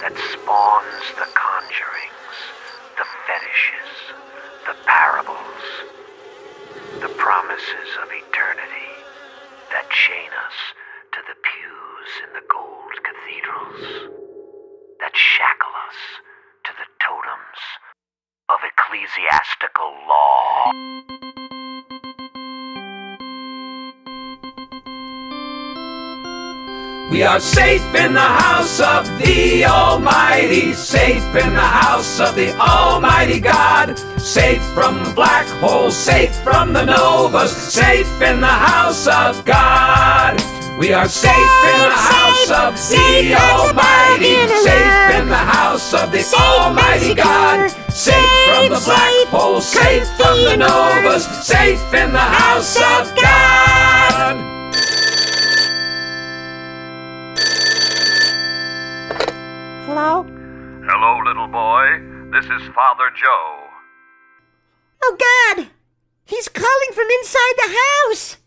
that spawns the conjurings, the fetishes, the parables, the promises of eternity that chain us to the pews in the gold cathedrals, that shackle us to the totems of ecclesiastical law. We are safe in the house of the Almighty, safe in the house of the Almighty God, safe from the black hole, safe from the novas, safe in the house of God. We are safe in the house of the Almighty, safe in the house of the Almighty God, safe from the black hole, safe from the novas, safe in the house of God. Hello? Hello, little boy. This is Father Joe. Oh, God! He's calling from inside the house!